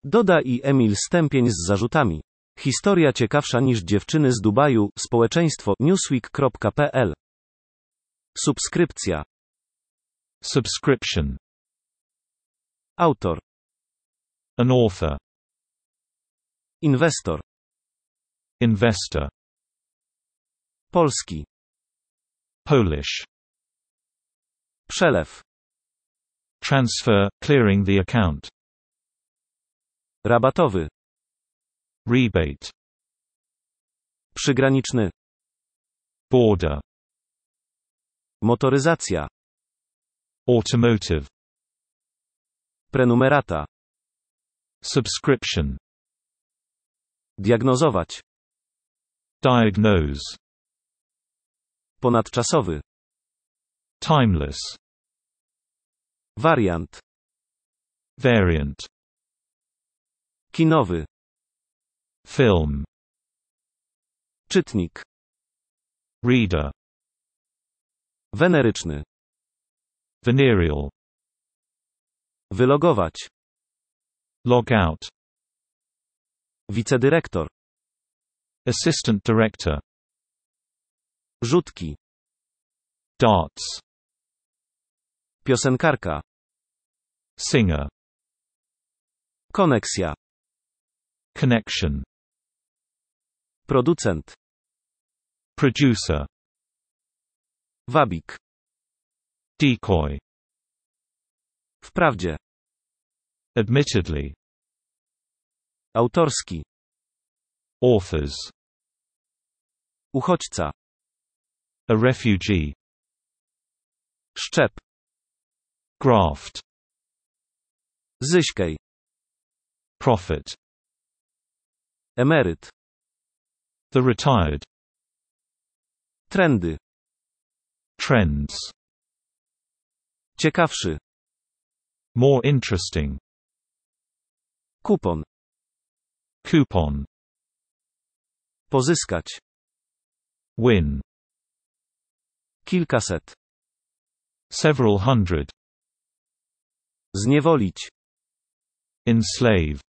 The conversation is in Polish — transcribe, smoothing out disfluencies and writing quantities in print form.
Doda i Emil Stępień z zarzutami. Historia ciekawsza niż dziewczyny z Dubaju, społeczeństwo, newsweek.pl. Subskrypcja. Subscription. Autor. An author. Inwestor. Investor. Polski. Polish. Przelew. Transfer, clearing the account. Rabatowy. Rebate. Przygraniczny. Border. Motoryzacja. Automotive. Prenumerata. Subscription. Diagnozować. Diagnose. Ponadczasowy. Timeless. Wariant. Variant. Kinowy. Film. Czytnik. Reader. Weneryczny. Venereal. Wylogować. Log out. Wicedyrektor. Assistant director. Rzutki. Darts. Piosenkarka. Singer. Koneksja. Connection. Producent. Producer. Wabik. Decoy. Wprawdzie. Admittedly. Autorski. Authors. Uchodźca. A refugee. Szczep. Graft. Zyśkej. Profit. Emeryt. The retired. Trendy. Trends. Ciekawszy. More interesting. Kupon. Coupon. Pozyskać. Win. Kilkaset. Several hundred. Zniewolić. Enslave.